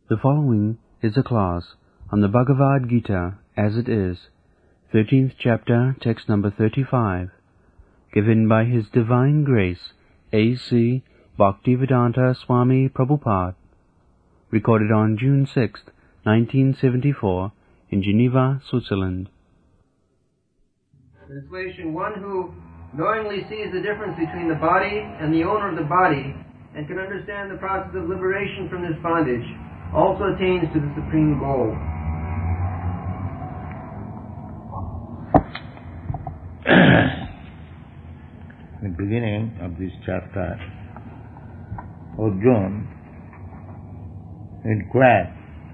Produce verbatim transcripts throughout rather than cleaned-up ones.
The following is a class on the Bhagavad Gita as it is, thirteenth chapter, text number thirty-five, given by His Divine Grace, A C Bhaktivedanta Swami Prabhupada, recorded on June sixth, nineteen seventy-four, in Geneva, Switzerland. Translation: one who knowingly sees the difference between the body and the owner of the body and can understand the process of liberation from this bondage also attains to the supreme goal. In the beginning of this chapter, Arjuna inquired,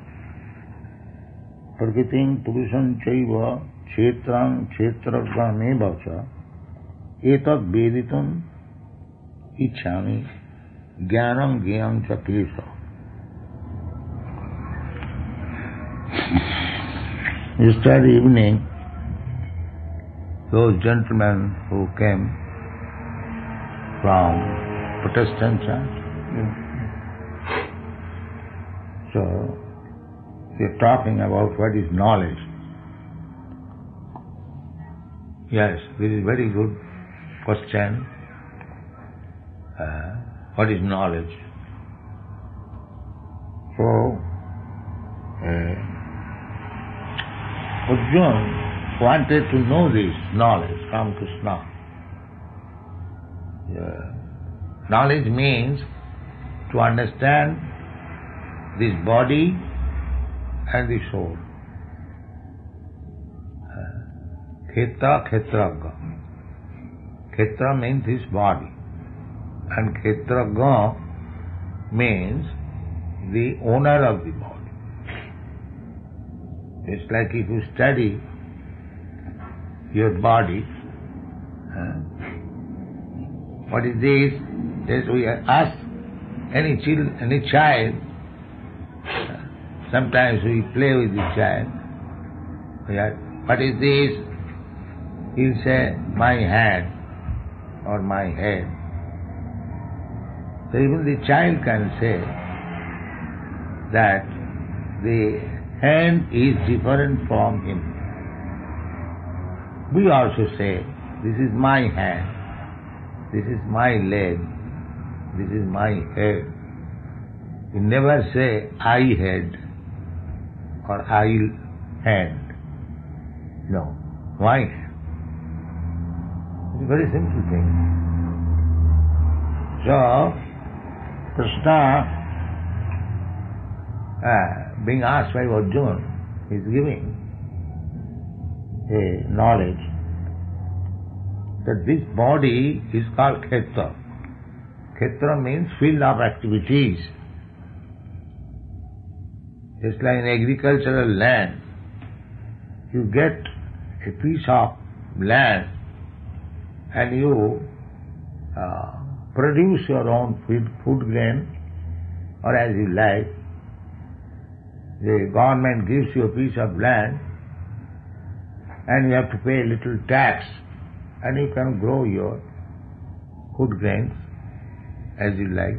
Prakritim Purusam Chaiva Kshetram Kshetragameva Cha Etat Veditum Ichhami Jnanam Jnanam Cha Kesha. Yesterday evening, those gentlemen who came from Protestant church, so they are talking about what is knowledge. Yes, this is very good question. Uh, what is knowledge? So, uh, Arjuna wanted to know this knowledge from Krishna. Yeah. Knowledge means to understand this body and the soul. Khetra, Khetraga. Khetra means his body, and Khetraga means the owner of the body. It's like if you study your body, uh, what is this? Yes, we ask any child, any child, uh, sometimes we play with the child, we ask, what is this? He'll say, my hand or my head. So even the child can say that the hand is different from him. We also say, this is my hand, this is my leg, this is my head. We never say, I head or I hand. No, my hand. It's a very simple thing. So, Krishna, uh, being asked by Arjuna, is giving a knowledge that this body is called Khetra. Khetra means field of activities. Just like in agricultural land, you get a piece of land and you uh, produce your own food, food grain, or as you like. The government gives you a piece of land and you have to pay a little tax and you can grow your food grains as you like.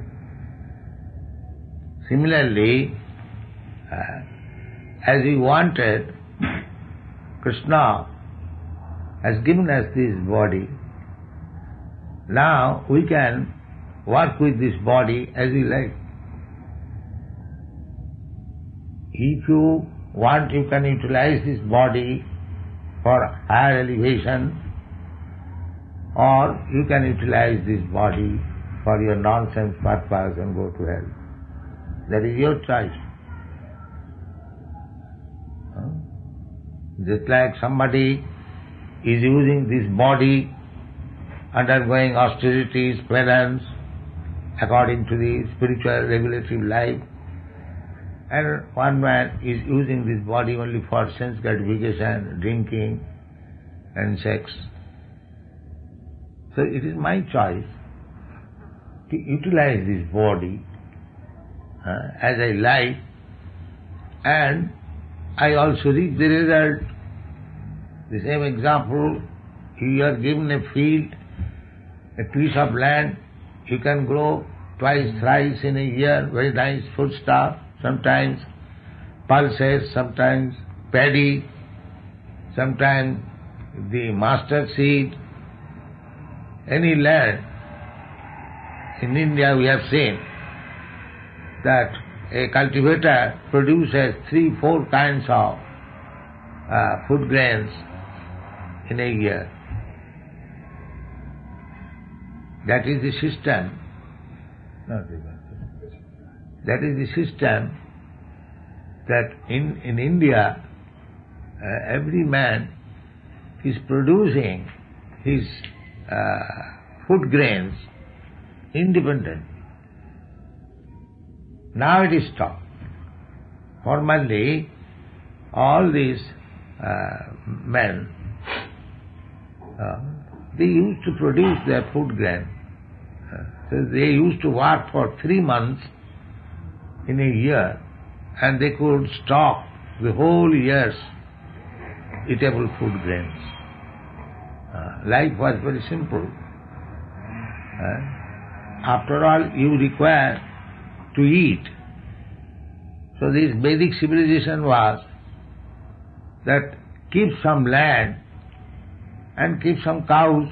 Similarly, uh, as we wanted, Krishna has given us this body. Now we can work with this body as we like. If you want, you can utilize this body for higher elevation, or you can utilize this body for your nonsense purpose and go to hell. That is your choice. Just like somebody is using this body, undergoing austerities, penance, according to the spiritual regulative life, and one man is using this body only for sense gratification, drinking and sex. So it is my choice to utilize this body uh, as I like, and I also reach the result. The same example, you are given a field, a piece of land, you can grow twice, thrice in a year, very nice food stuff, sometimes pulses, sometimes paddy, sometimes the mustard seed. Any land in India we have seen that a cultivator produces three, four kinds of uh, food grains in a year. That is the system. That is the system that in, in India uh, every man is producing his uh, food grains independent. Now it is stopped. Formerly, all these uh, men, uh, they used to produce their food grain. Uh, so they used to work for three months in a year, and they could stock the whole year's eatable food grains. Uh, life was very simple. Uh, after all, you require to eat. So this Vedic civilization was that keep some land and keep some cows,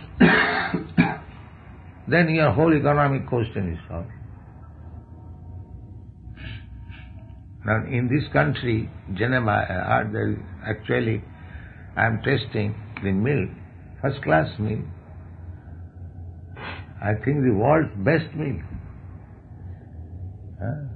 then your whole economic question is solved. Now in this country, Geneva, uh, there is actually I am tasting the milk, first class milk. I think the world's best milk. Huh?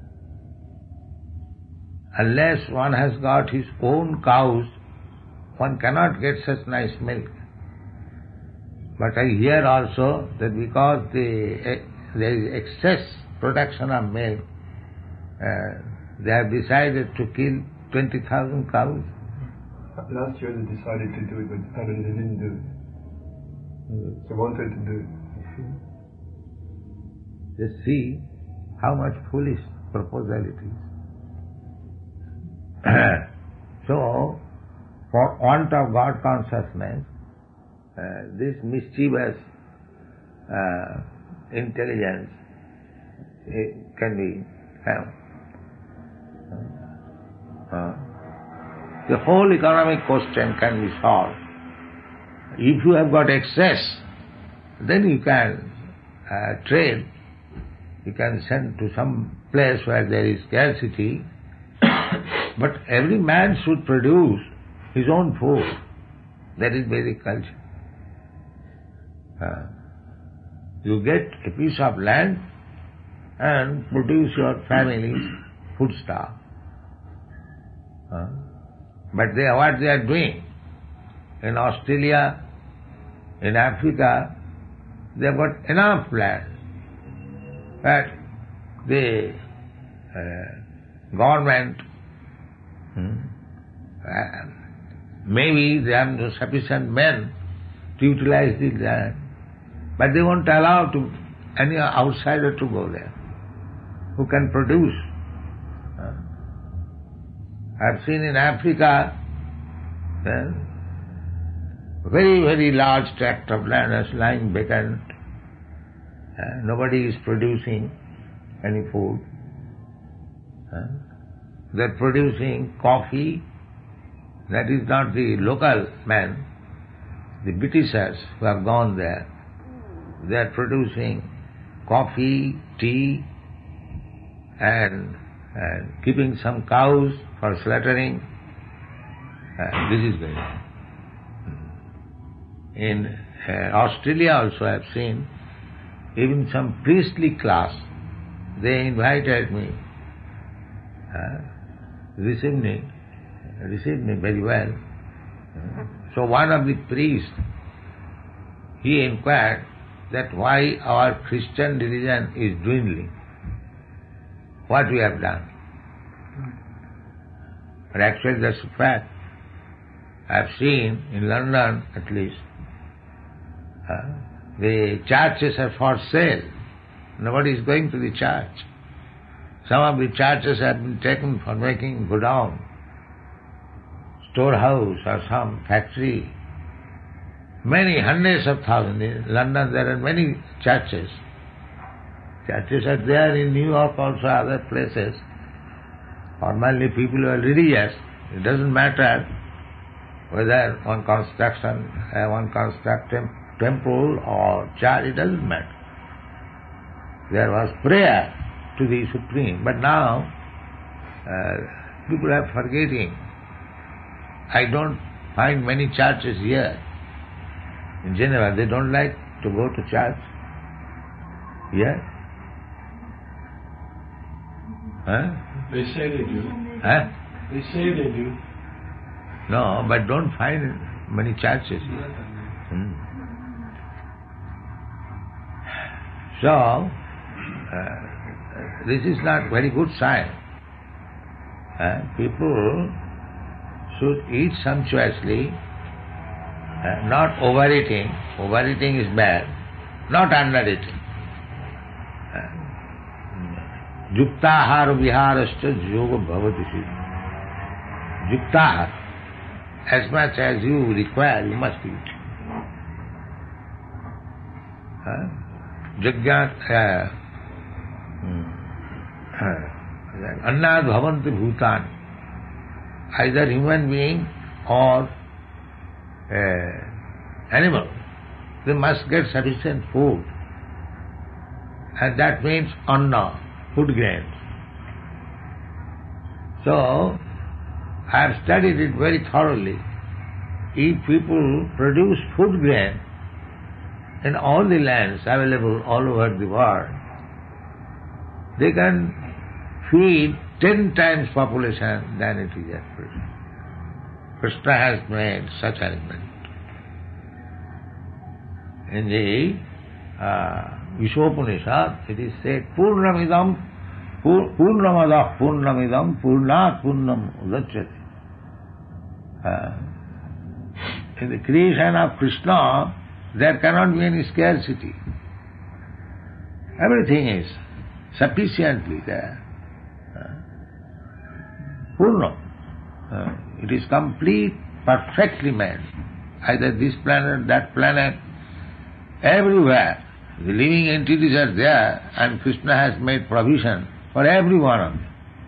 Unless one has got his own cows, one cannot get such nice milk. But I hear also that because the, uh, there is excess production of milk, uh, they have decided to kill twenty thousand cows. Last year they decided to do it, but apparently they didn't do it. They wanted to do it. Just see how much foolish proposal it is. So, for want of God consciousness, uh, this mischievous uh, intelligence it can be found. Uh, the whole economic question can be solved. If you have got excess, then you can uh, trade. You can send to some place where there is scarcity, but every man should produce his own food. That is Vedic culture. Uh, you get a piece of land and produce your family's foodstuff. Uh, but they, what they are doing in Australia, in Africa, they have got enough land. But the uh, government, hmm, uh, maybe they have no sufficient men to utilize the land, but they won't allow to any outsider to go there who can produce. Uh, I've seen in Africa uh, very, very large tract of land is lying vacant. Uh, nobody is producing any food. Uh, they're producing coffee. That is not the local man. The Britishers who have gone there, they are producing coffee, tea, and, and keeping some cows for slaughtering. Uh, this is going on. In uh, Australia also I have seen even some priestly class, they invited me, uh, received me, received me very well. Uh, so one of the priests, he inquired that why our Christian religion is dwindling, what we have done. But actually that's a fact. I have seen in London at least, uh, the churches are for sale. Nobody is going to the church. Some of the churches have been taken for making godown, storehouse or some factory. Many hundreds of thousands. In London there are many churches. Churches are there in New York also, other places. Formerly people were religious. It doesn't matter whether one constructs, uh, one constructs a temple or church, it doesn't matter. There was prayer to the Supreme. But now, uh, people are forgetting. I don't find many churches here. In Geneva, they don't like to go to church. Yes? Huh? They say they do. Huh? They say they do. No, but don't find many churches here. Hmm. So, uh, this is not very good sign. Uh, people should eat sumptuously, uh, not overeating. Overeating is bad. Not undereating. Yuktahar viharascha yoga bhavati siddhi. Yuktahar. As much as you require, you must eat. Uh, Jagyat uh, uh, Annad bhavanti bhutani. Either human being or uh, animal, they must get sufficient food. And that means anna, food grains. So, I have studied it very thoroughly. If people produce food grain in all the lands available all over the world, they can feed ten times population than it is at present. Krishna has made such arrangement. In the uh, Ishopanishad, it is said, Purnamidam, Purnamadah Purnamidam, Purnat Purnam Udachyate. Uh, in the creation of Krishna, there cannot be any scarcity. Everything is sufficiently there. Uh, Purna. Uh, it is complete, perfectly made. Either this planet, that planet, everywhere. The living entities are there, and Krishna has made provision for every one of them.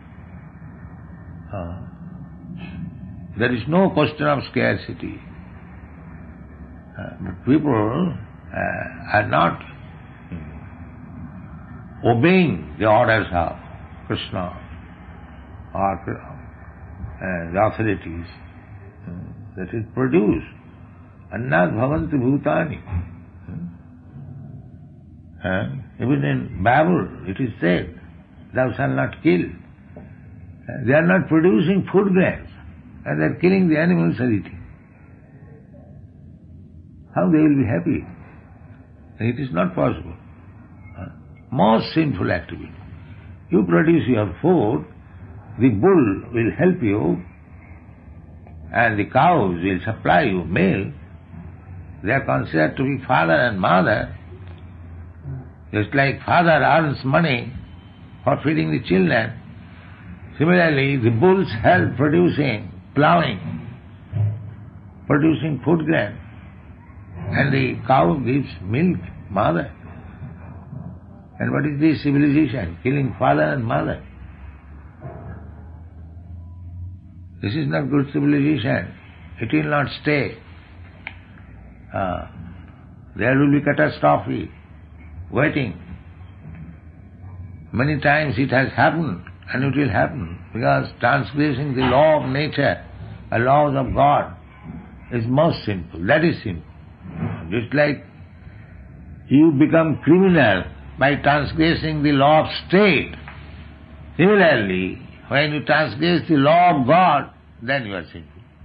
Uh, there is no question of scarcity. Uh, but people uh, are not obeying the orders of Krishna or uh, the authorities uh, that is produced. Annad bhavanti bhutani. Uh, even in Bible it is said, thou shalt not kill. Uh, they are not producing food grains, and they are killing the animals and eating. How they will be happy? It is not possible. Uh, most sinful activity. You produce your food, the bull will help you, and the cows will supply you milk. They are considered to be father and mother. Just like father earns money for feeding the children, similarly the bulls help producing, plowing, producing food grain, and the cow gives milk, mother. And what is this civilization? Killing father and mother. This is not good civilization. It will not stay. Uh, there will be catastrophe waiting. Many times it has happened, and it will happen, because transgressing the law of nature, the laws of God, is most sinful. That is sinful. Just like you become criminal by transgressing the law of state. Similarly, when you transgress the law of God, then you are sinful.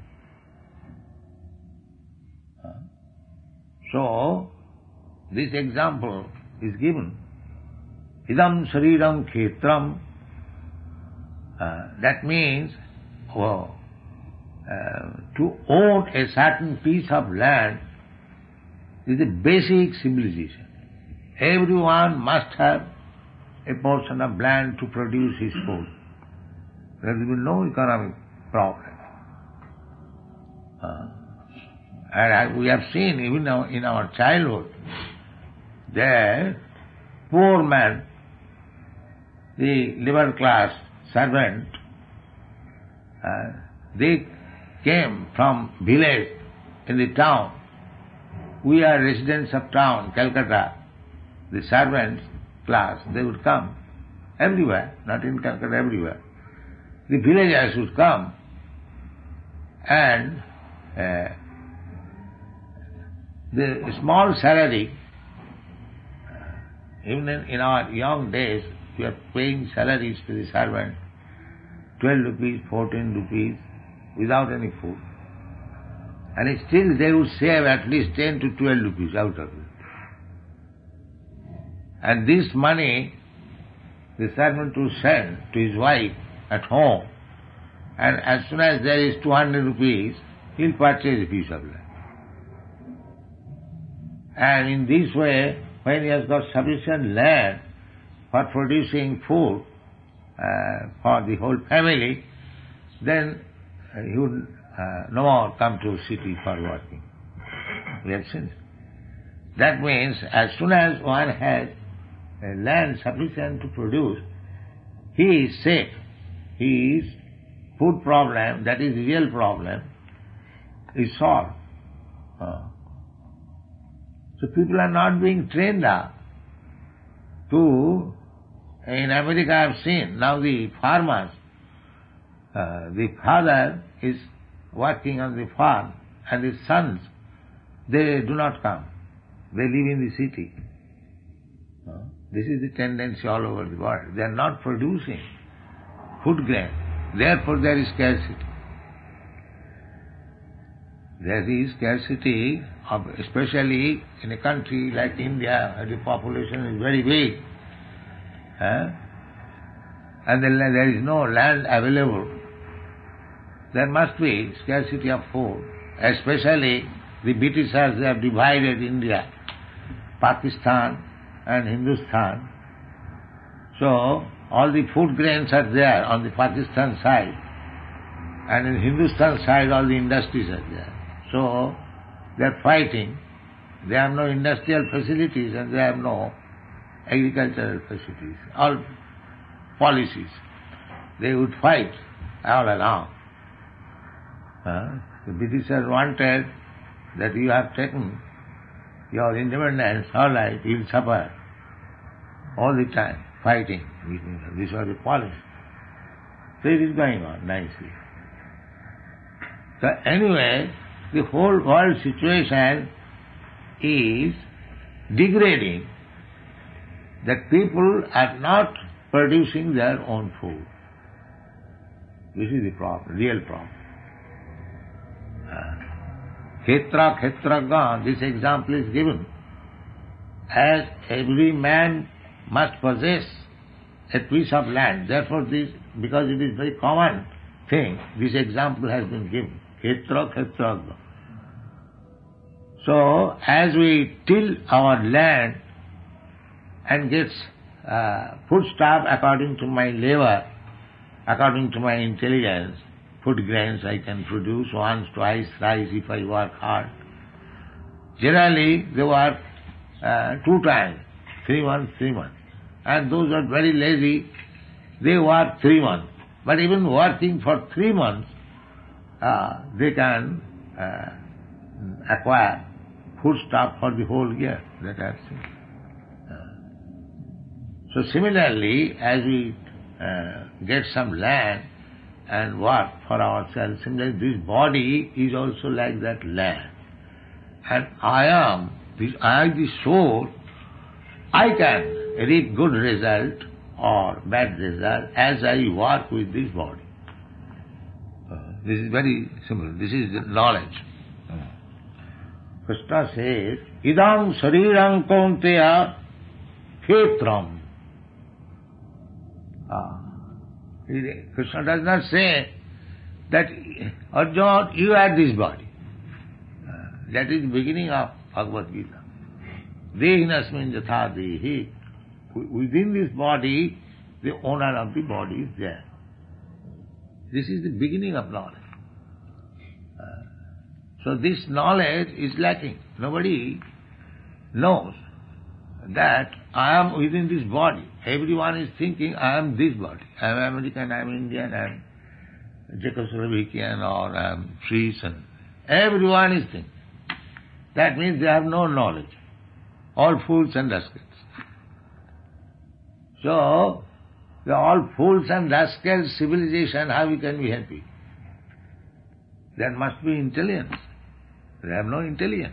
So, this example is given. Idam Shariram Khetram. Uh, that means oh, uh, to own a certain piece of land is a basic civilization. Everyone must have a portion of land to produce his food. There will be no economic problem. Uh, and I, we have seen even now in our childhood that poor man, the lower class servant, uh, they came from village in the town. We are residents of town, Calcutta. The servants class, they would come everywhere, not in Calcutta, everywhere. The villagers would come and uh, the small salary, even in, in our young days, we are paying salaries to the servant, twelve rupees, fourteen rupees, without any food. And still they would save at least ten to twelve rupees out of it. And this money, the servant will send to his wife at home, and as soon as there is two hundred rupees, he'll purchase a piece of land. And in this way, when he has got sufficient land for producing food uh, for the whole family, then he would uh, no more come to city for working. We have seen it. That means as soon as one has a land sufficient to produce, he is safe. His food problem, that is the real problem, is solved. Uh, so people are not being trained up to, in America I have seen, now the farmers, uh, the father is working on the farm and his sons, they do not come. They live in the city. Uh, this is the tendency all over the world. They are not producing food grain. Therefore there is scarcity. There is scarcity, of, especially in a country like India, where the population is very big, eh? and then there is no land available. There must be scarcity of food, especially the Britishers, they have divided India, Pakistan and Hindustan. So all the food grains are there on the Pakistan side, and in Hindustan side all the industries are there. So they are fighting. They have no industrial facilities and they have no agricultural facilities, all policies. They would fight all along. Uh, the Britishers wanted that you have taken your independence, all right, you will suffer all the time, fighting. This was the policy. So it is going on nicely. So anyway, the whole world situation is degrading, that people are not producing their own food. This is the problem, real problem. Khetra khetraga, this example is given. As every man must possess a piece of land, therefore this, because it is very common thing, this example has been given. Khetra khetraga. So, as we till our land and get uh, food stuff according to my labor, according to my intelligence, food grains I can produce once, twice, thrice if I work hard. Generally, they work uh, two times, three months, three months. And those are very lazy, they work three months. But even working for three months, uh, they can uh, acquire food stuff for the whole year, that I have seen. Uh, so similarly, as we uh, get some land and work for ourselves, similarly this body is also like that land. And I am, this, I am the soul, I can reap good result or bad result as I work with this body. Uh, this is very simple, this is the knowledge. Krishna says, idam sarirang kaunteya khetram. Ah. Krishna does not say that, Arjuna, you are this body. Uh, that is the beginning of Bhagavad Gita. Dehinasmin jatha dehi. Within this body, the owner of the body is there. This is the beginning of knowledge. Uh, so this knowledge is lacking. Nobody knows that I am within this body. Everyone is thinking I am this body. I am American, I am Indian, I am Czechoslovakian or um, Swiss, and everyone is thinking. That means they have no knowledge. All fools and rascals. So, they are all fools and rascals, civilization, how we can be happy? There must be intelligence. They have no intelligence.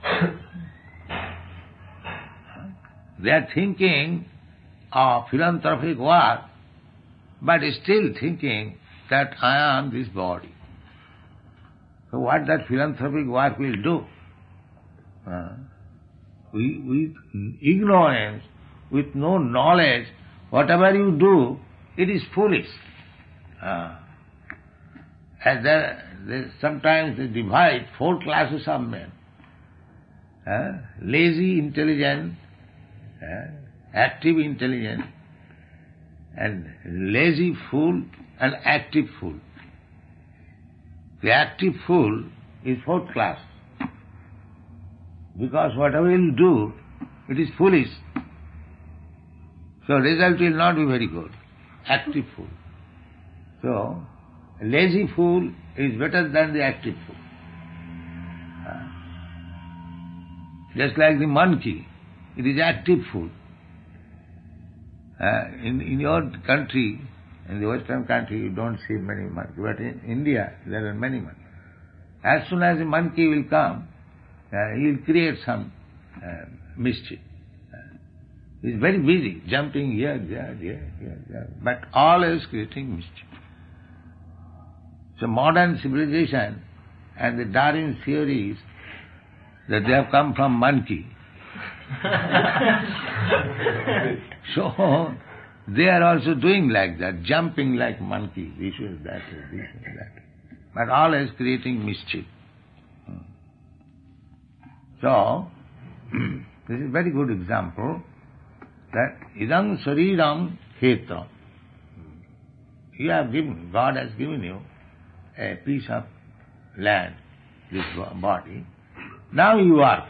They are thinking of philanthropic work, but still thinking that I am this body. So what that philanthropic work will do? Uh, we, with ignorance, with no knowledge, whatever you do, it is foolish. Uh, as there, there, sometimes they divide four classes of men. Uh, lazy, intelligent, uh, active, intelligent, and lazy fool and active fool. The active fool is fourth class. Because whatever you do, it is foolish. So result will not be very good. Active fool. So, a lazy fool is better than the active fool. Uh, just like the monkey, it is active fool. Uh, in, in your country, in the Western country, you don't see many monkeys, but in India, there are many monkeys. As soon as a monkey will come, uh, he will create some uh, mischief. Uh, he is very busy, jumping here, there, there, here, there, but always creating mischief. So modern civilization and the Darwin theories that they have come from monkey. So, they are also doing like that, jumping like monkey, this is that, this is that. But always creating mischief. So, this is a very good example that idam sariram khetram. You have given, God has given you a piece of land, this body. Now you work.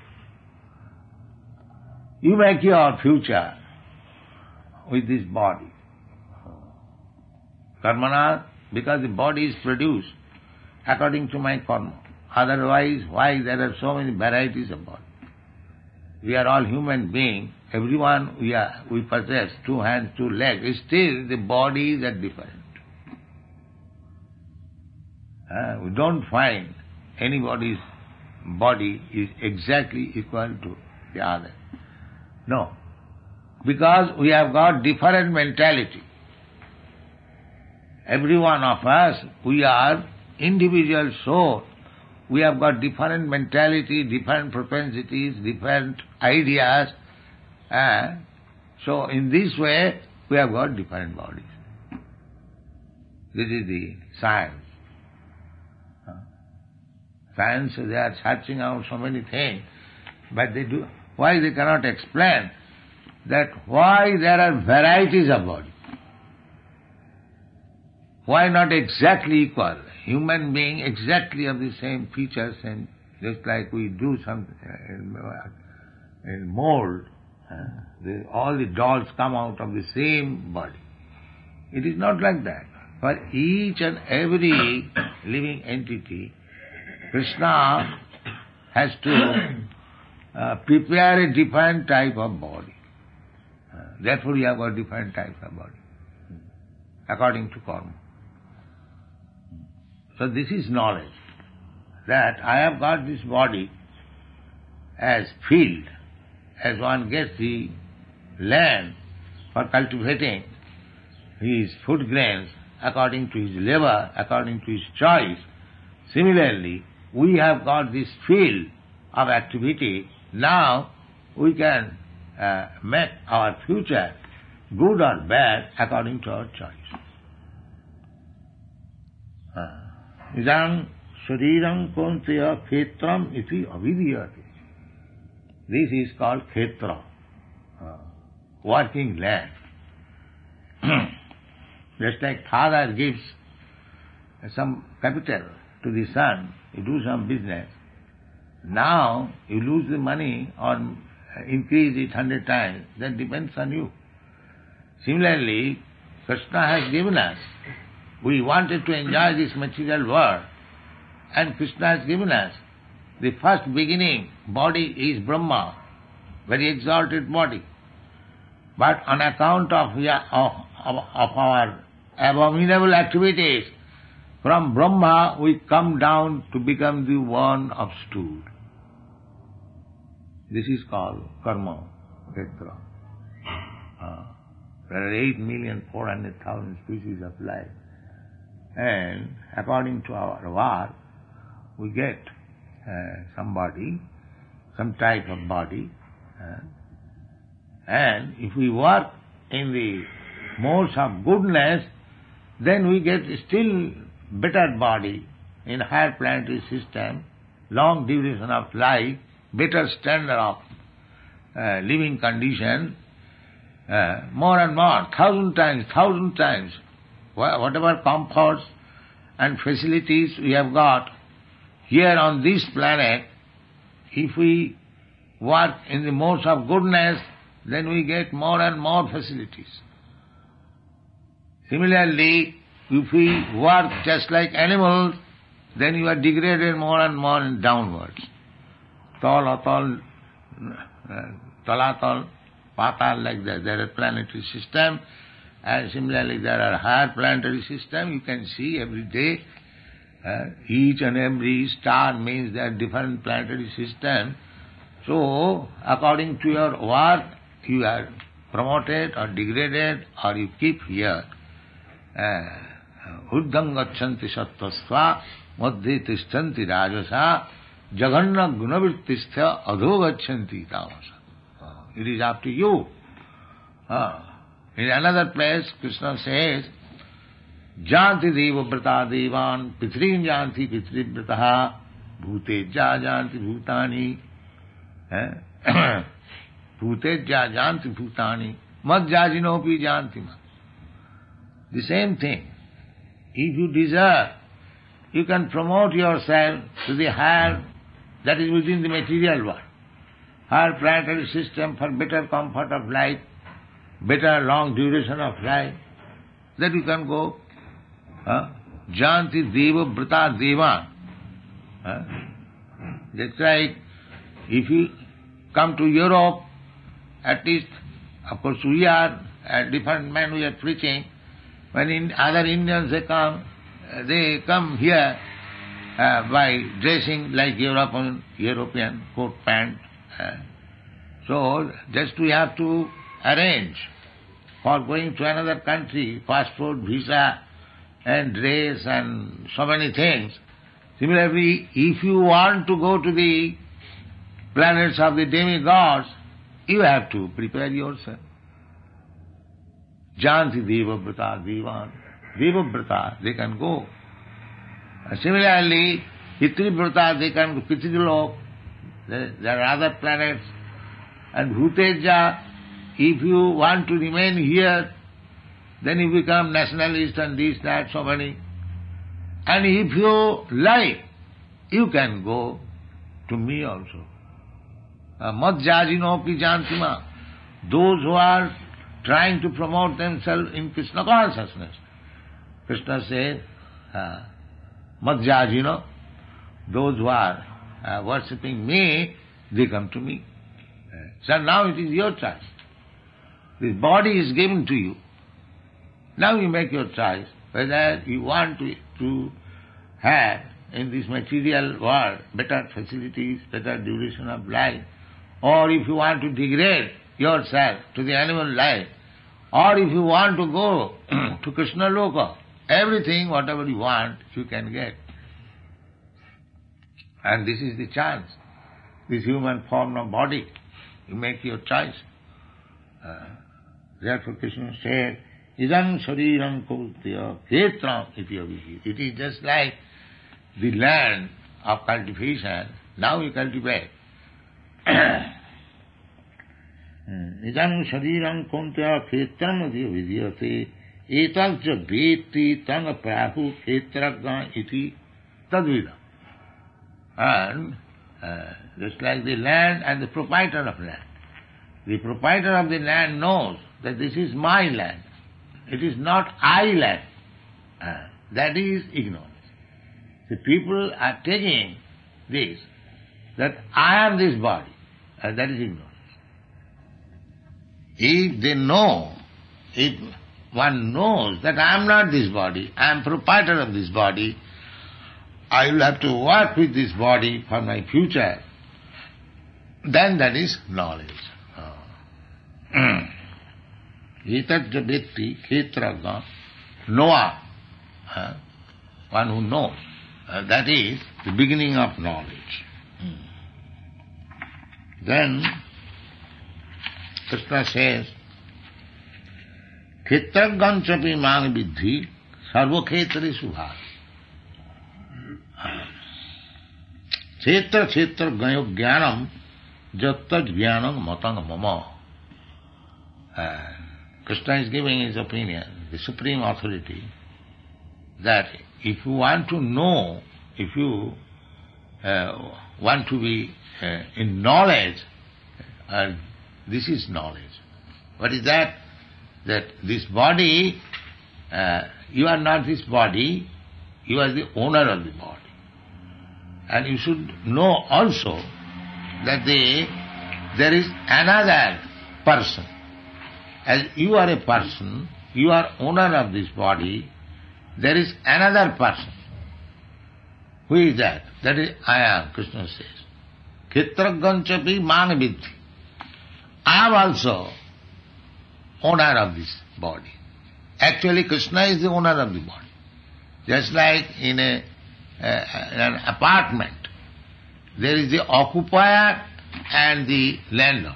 You make your future with this body. Karmana, because the body is produced according to my karma. Otherwise, why there are so many varieties of body? We are all human beings. Everyone we are, we possess two hands, two legs. Still, the bodies are different. Uh, we don't find anybody's body is exactly equal to the other. No. Because we have got different mentality. Every one of us, we are individual soul. We have got different mentality, different propensities, different ideas. Uh, so in this way, we have got different bodies. This is the science. Uh, science, they are searching out so many things, but they do. Why they cannot explain that why there are varieties of body? Why not exactly equal? Human being exactly of the same features, and just like we do some uh, in mold, uh, the, all the dolls come out of the same body. It is not like that. For each and every living entity, Krishna has to uh, prepare a different type of body. Uh, therefore you have got different types of body, according to karma. So this is knowledge, that I have got this body as field, as one gets the land for cultivating his food grains according to his labor, according to his choice. Similarly, we have got this field of activity. Now we can uh, make our future good or bad according to our choice. Uh, Idam shariram kontya khetram iti avidiyate. This is called khetra, uh, working land. Just like father gives some capital to the son, you do some business. Now you lose the money or increase it hundred times, that depends on you. Similarly, Krishna has given us we wanted to enjoy this material world, and Krishna has given us. The first beginning body is Brahma, very exalted body. But on account of, of, of, of our abominable activities, from Brahma we come down to become the one of stool. This is called karma kshetra. Uh, there are eight million four hundred thousand species of life. And according to our work, we get uh, some body, some type of body. Uh, and if we work in the modes of goodness, then we get still better body in higher planetary system, long duration of life, better standard of uh, living condition, uh, more and more, thousand times, thousand times, whatever comforts and facilities we have got here on this planet, if we work in the modes of goodness, then we get more and more facilities. Similarly, if we work just like animals, then you are degraded more and more and downwards. Tal, atal, talatal, patal, like that. There are planetary system, and similarly there are higher planetary system. You can see every day, uh, each and every star means there are different planetary system. So, according to your work, you are promoted or degraded, or you keep here. Uddham gachanti sattvasva madhye tishtanti rajasa jaganna gunavrittistha adho gachanti tamasa. It is up to you. Uh, in another place, Krishna says, janti deva brata devan pitrim janti pitri brataha bhutejja janti bhutani bhutejja janti bhutani madjajinopi janti ma. The same thing. If you desire, you can promote yourself to the higher, that is within the material world, higher planetary system for better comfort of life, better long duration of life, that you can go. Janti deva brata devan. That's right. If you come to Europe, at least, of course we are, uh, different men we are preaching. When in other Indians they come, uh, they come here uh, by dressing like European, European coat pant. Uh, so just we have to arrange for going to another country, passport, visa, and dress and so many things. Similarly, if you want to go to the planets of the demigods, you have to prepare yourself. Janti deva brata devan. Deva brata, they can go. Similarly, pitri brata, they can go. Pitrilok, there, there are other planets. And bhuteja, if you want to remain here, then you become nationalist and this, that, so many. And if you like, you can go to me also. Madjajinopi jantima. Those who are trying to promote themselves in Krishna consciousness. Krishna says, uh, Madhyajino, those who are uh, worshipping me, they come to me. So now it is your choice. This body is given to you. Now you make your choice whether you want to, to have in this material world better facilities, better duration of life, or if you want to degrade yourself to the animal life, or if you want to go to Krishna Loka, everything, whatever you want, you can get. And this is the chance. This human form of body, you make your choice. Uh, therefore Krishna said, Idam shariram kautya khetram iti abhijit. It is just like the land of cultivation. Now you cultivate. Idam shariram kautya khetram iti abhijyate etasya veti tanga prahu khetragna iti tadvida. And uh, just like the land and the proprietor of land. The proprietor of the land knows that this is my land. It is not I land. Uh, that is ignorance. The people are taking this, that I am this body, and that is ignorance. If they know, if one knows that I am not this body, I am proprietor of this body, I will have to work with this body for my future, then that is knowledge. Etajja vetti khetraga, knower, uh, one who knows. Uh, that is the beginning of knowledge. Mm. Then Krishna says, Khetraganchapi mang vidhi sarva khetri subha. Khetra khetra gayo jnanam jatta jnanam matang mama. Uh, Krishna is giving his opinion, the supreme authority, that if you want to know, if you uh, want to be uh, in knowledge, uh, this is knowledge. What is that? That this body, uh, you are not this body, you are the owner of the body. And you should know also that the, there is another person. As you are a person, you are owner of this body, there is another person. Who is that? That is I am, Krishna says. Khetraganchapi mang vidhi. I am also owner of this body. Actually, Krishna is the owner of the body. Just like in a uh, an apartment, there is the occupier and the landlord.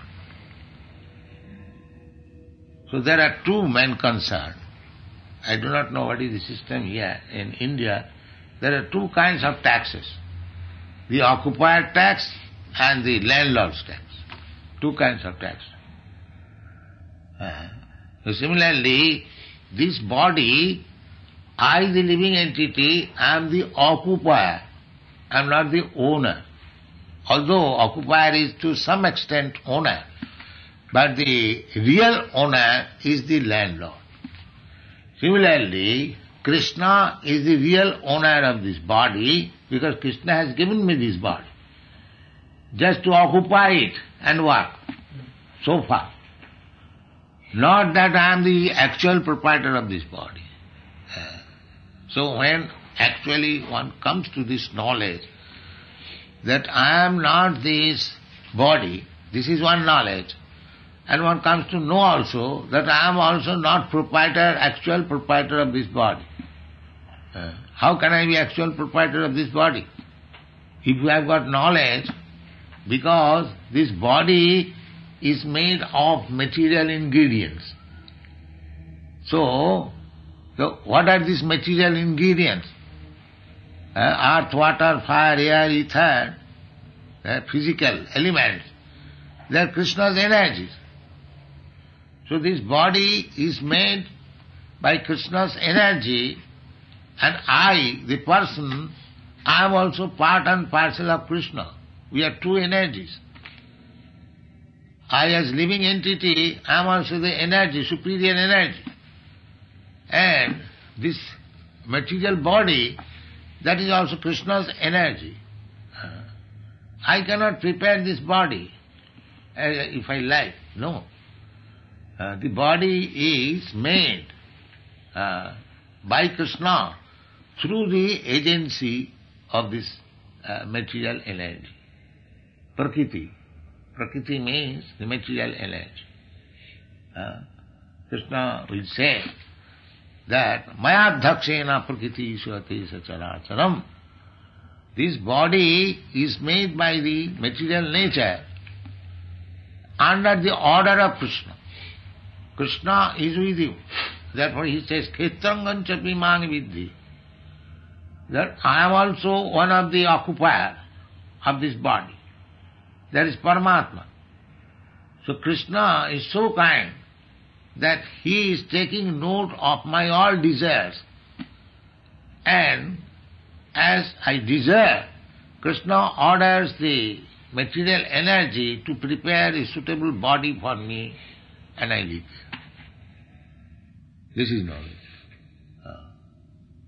So there are two men concerned. I do not know what is the system here. In India, there are two kinds of taxes. The occupier tax and the landlord's tax. Two kinds of tax. Uh, so similarly, this body, I, the living entity, am the occupier. I am not the owner. Although occupier is to some extent owner, but the real owner is the landlord. Similarly, Krishna is the real owner of this body because Krishna has given me this body just to occupy it and work so far. Not that I am the actual proprietor of this body. So when actually one comes to this knowledge that I am not this body, this is one knowledge, and one comes to know also that I am also not proprietor, actual proprietor of this body. Uh, how can I be actual proprietor of this body? If you have got knowledge, because this body is made of material ingredients. So, so what are these material ingredients? Uh, earth, water, fire, air, ether, uh, physical elements. They are Krishna's energies. So this body is made by Krishna's energy, and I, the person, I am also part and parcel of Krishna. We are two energies. I as living entity, I am also the energy, superior energy. And this material body, that is also Krishna's energy. I cannot prepare this body uh, if I like. No. Uh, the body is made uh, by Krishna through the agency of this uh, material energy. Prakriti. Prakriti means the material energy. Uh, Krishna will say that Mayadhakshena prakriti ishvati sacharacharam. This body is made by the material nature under the order of Krishna. Krishna is with you. Therefore he says, Khetranganchapi mang vidhi. That I am also one of the occupier of this body. That is Paramatma. So Krishna is so kind that he is taking note of my all desires. And as I desire, Krishna orders the material energy to prepare a suitable body for me, and I live. This is knowledge. Uh,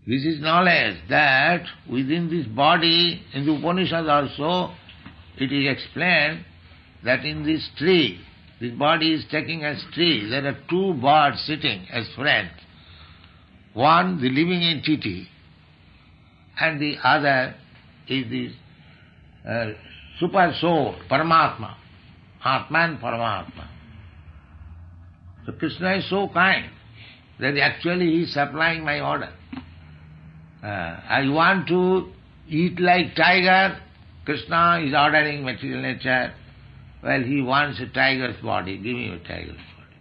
This is knowledge that within this body, in the Upanishad also, it is explained that in this tree, this body is taking as tree, there are two birds sitting as friends. One, the living entity, and the other is the uh, super soul, Paramatma, Atman Paramatma. So Krishna is so kind that actually he is supplying my order. Uh, I want to eat like tiger, Krishna is ordering material nature. Well, he wants a tiger's body, give me a tiger's body.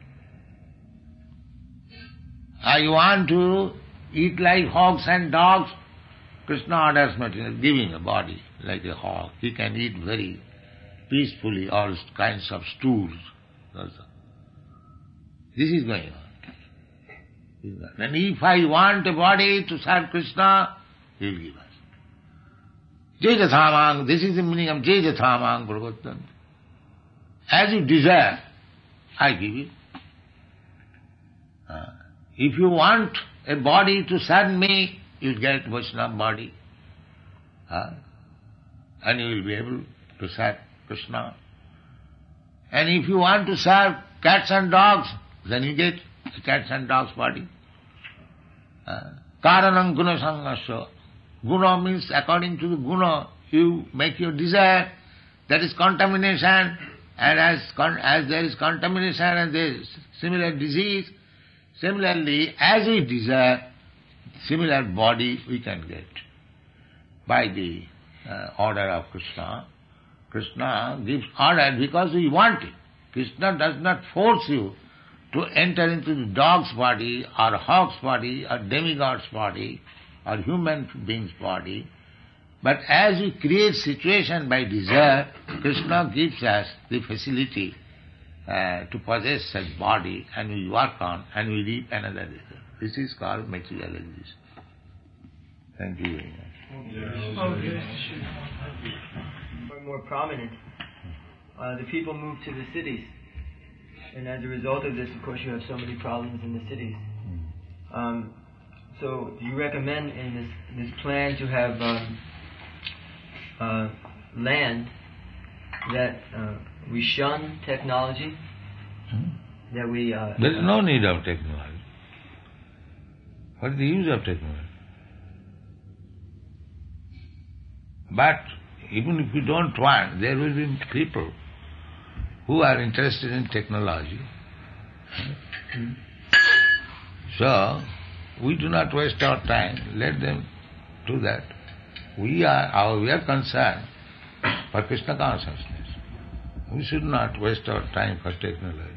I want to eat like hogs and dogs, Krishna orders material, give him a body like a hog. He can eat very peacefully all kinds of stools also. This is going on. And if I want a body to serve Krishna, he will give us. Jejathamang, this is the meaning of Jejathamang Prabhupada. As you desire, I give you. Uh, if you want a body to serve me, you will get Vaishnava body. Uh, and you will be able to serve Krishna. And if you want to serve cats and dogs, then you get the cats and dogs body. Karanam guna sangasya. Guna means according to the guna, you make your desire. That is contamination. And as as there is contamination and there is similar disease, similarly, as we desire, similar body we can get by the uh, order of Krishna. Krishna gives order because we want it. Krishna does not force you to enter into the dog's body or hog's body or demigod's body or human being's body. But as we create situation by desire, Krishna gives us the facility uh, to possess such body, and we work on and we reap another result. This is called material existence. Thank you very much. Okay. More and more prominent. Uh, the people move to the cities. And as a result of this, of course, you have so many problems in the cities. Um, so, do you recommend in this this plan to have um, uh, land that uh, we shun technology? Hmm? That we uh, there is no need of technology. What is the use of technology? But even if you don't want, there will be people who are interested in technology. So, we do not waste our time. Let them do that. We are, our, we are concerned for Krishna consciousness. We should not waste our time for technology.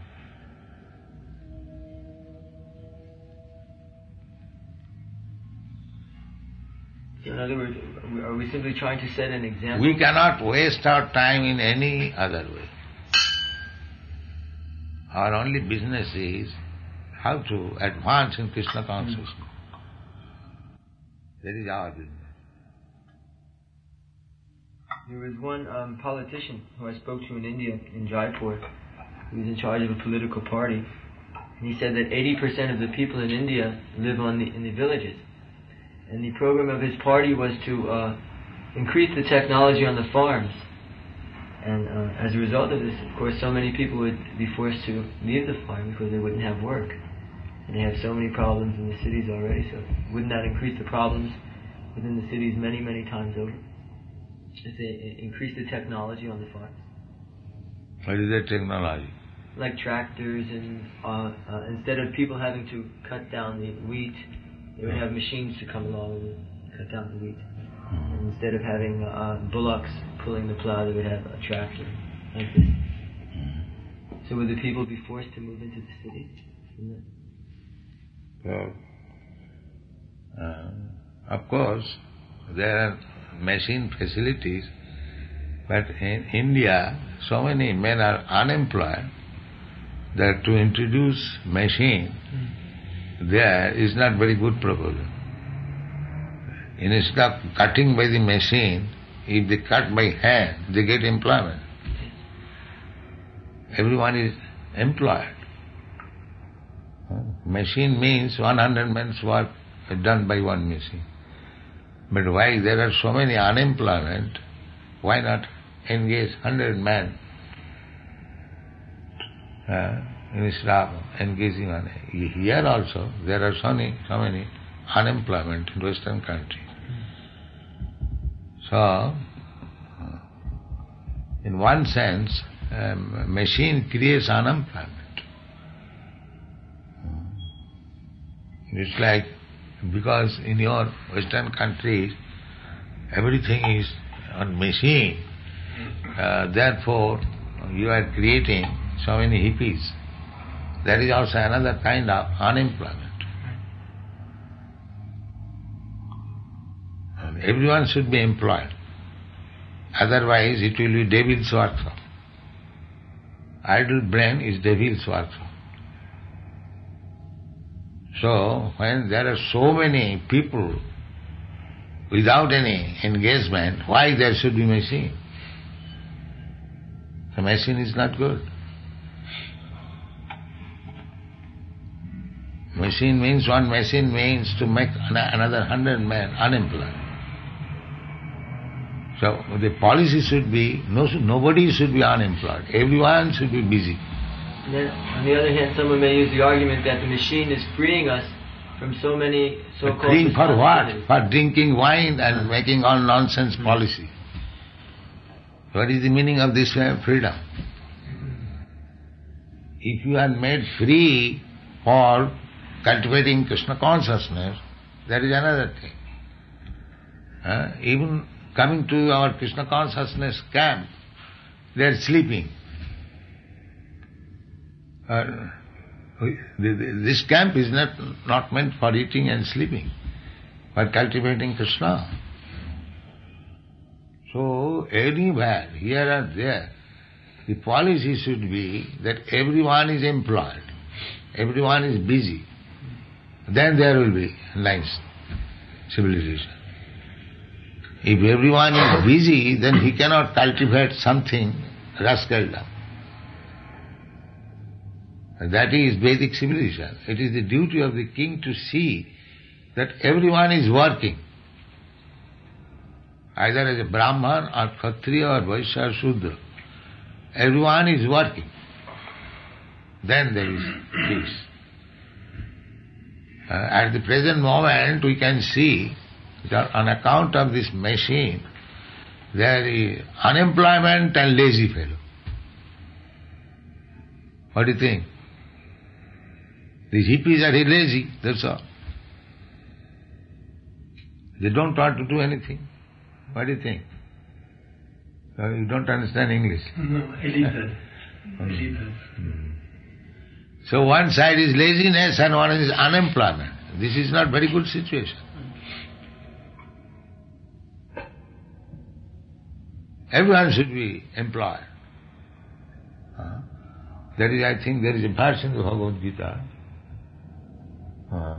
So in other words, are we simply trying to set an example? We cannot waste our time in any other way. Our only business is how to advance in Krishna consciousness. That is our business. There was one um, politician who I spoke to in India, in Jaipur. He was in charge of a political party. And he said that eighty percent of the people in India live on the, in the villages. And the program of his party was to uh, increase the technology on the farms. And uh, as a result of this, of course, so many people would be forced to leave the farm because they wouldn't have work. And they have so many problems in the cities already, so wouldn't that increase the problems within the cities many, many times over? If they increase the technology on the farms? What is that technology? Like tractors, and uh, uh, instead of people having to cut down the wheat, they would have machines to come along and cut down the wheat. And instead of having uh, bullocks pulling the plow, they would have a tractor like this. So would the people be forced to move into the city? Well, uh, of course, there are machine facilities, but in India, so many men are unemployed that to introduce machine there is not very good proposal. Instead of cutting by the machine, if they cut by hand, they get employment. Everyone is employed. Machine means one hundred men's work done by one machine. But why there are so many unemployment, why not engage hundred men uh, instead of engaging on here also there are so many, so many unemployment in Western countries. So, in one sense, um, machine creates unemployment. It's like, because in your Western countries, everything is on machine, uh, therefore you are creating so many hippies. That is also another kind of unemployment. And everyone should be employed. Otherwise it will be devil's workshop. Idle brain is devil's workshop. So, when there are so many people without any engagement, why there should be machine? The machine is not good. Machine means, one machine means to make another hundred men unemployed. So, the policy should be, no, nobody should be unemployed. Everyone should be busy. And then, on the other hand, someone may use the argument that the machine is freeing us from so many so-called freeing for what? responsibilities. For drinking wine and making all nonsense policy. What is the meaning of this freedom? If you are made free for cultivating Krishna consciousness, that is another thing. Uh, even coming to our Krishna consciousness camp, they are sleeping. Uh, this camp is not, not meant for eating and sleeping, but cultivating Krishna. So, anywhere, here or there, the policy should be that everyone is employed, everyone is busy. Then there will be nice civilization. If everyone is busy, then he cannot cultivate something rascaldom. That is Vedic civilization. It is the duty of the king to see that everyone is working, either as a Brahman or Kshatriya or Vaishya or Shudra. Everyone is working. Then there is peace. Uh, at the present moment we can see that on account of this machine there is unemployment and lazy fellow. What do you think? These hippies are lazy, that's all. They don't want to do anything. What do you think? Uh, you don't understand English. No, a little. A little. So one side is laziness and one is unemployment. This is not very good situation. Everyone should be employed. Uh, that is, I think, there is a verse in the Bhagavad Gita. Uh,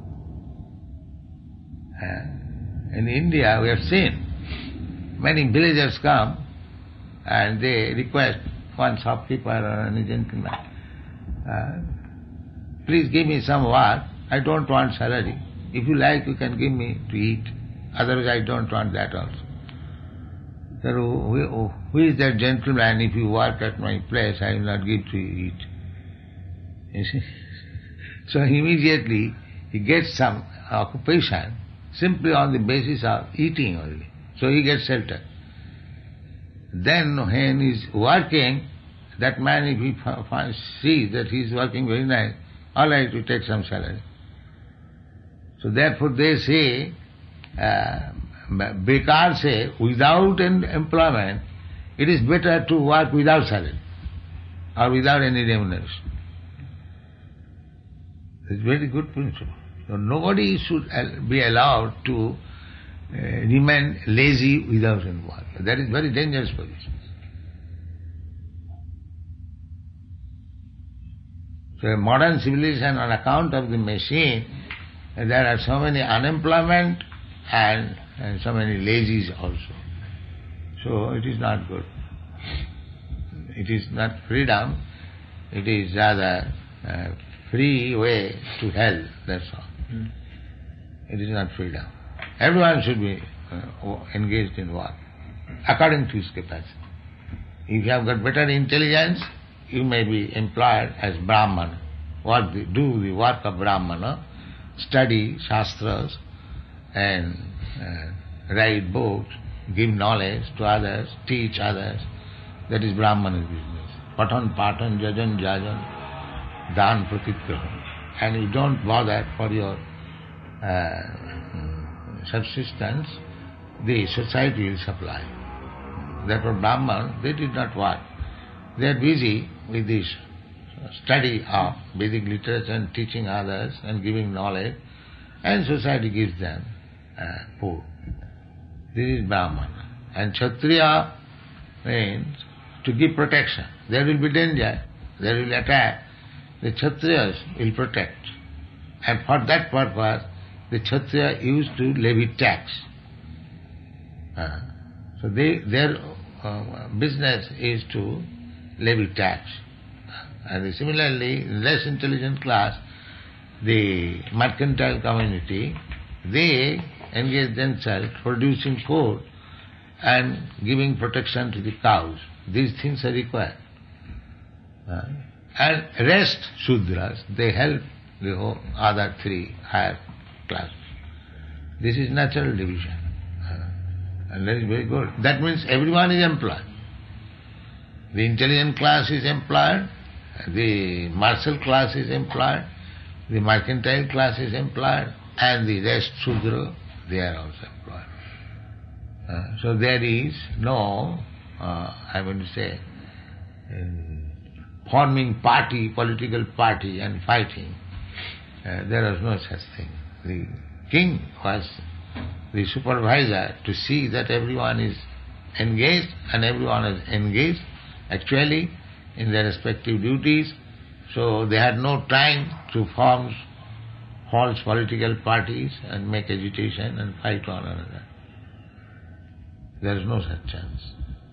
and in India we have seen many villagers come and they request one shopkeeper or any gentleman, uh, please give me some work, I don't want salary. If you like you can give me to eat, otherwise I don't want that also. So who, who is that gentleman, if you work at my place I will not give to you eat? You see? So immediately he gets some occupation simply on the basis of eating only. So he gets shelter. Then when he is working, that man, if he finds, sees that he is working very nice, all right, we take some salary. So therefore they say, uh, Bekar say, without an employment, it is better to work without salary or without any remuneration. It's a very good principle. So nobody should be allowed to uh, remain lazy without any work. That is very dangerous position. So modern civilization, on account of the machine, there are so many unemployment and, and so many lazies also. So it is not good. It is not freedom, it is rather uh, free way to hell, that's all. It is not freedom. Everyone should be uh, engaged in work according to his capacity. If you have got better intelligence, you may be employed as Brahmana. Work the, do the work of Brahmana, study shastras and uh, write books, give knowledge to others, teach others. That is Brahmana's business. Patan, patan, jajan, jajan, dan, pratityahan. And you don't bother for your uh, subsistence, the society will supply. Therefore Brahman, they did not work. They are busy with this study of Vedic literature and teaching others and giving knowledge, and society gives them uh, food. This is Brahman. And Kshatriya means to give protection. There will be danger, there will attack. The Kshatriyas will protect. And for that purpose, the Kshatriya used to levy tax. Uh, so they, their uh, business is to levy tax. And similarly, in less intelligent class, the mercantile community, they engage themselves producing food and giving protection to the cows. These things are required. Uh, and rest Shudras, they help the whole other three higher classes. This is natural division. Uh, and that is very good. That means everyone is employed. The intelligent class is employed, the martial class is employed, the mercantile class is employed, and the rest Shudra, they are also employed. Uh, so there is no, uh, I want to say, um, forming party, political party and fighting. Uh, there was no such thing. The king was the supervisor to see that everyone is engaged, and everyone is engaged actually in their respective duties. So they had no time to form false political parties and make agitation and fight one another. There is no such chance.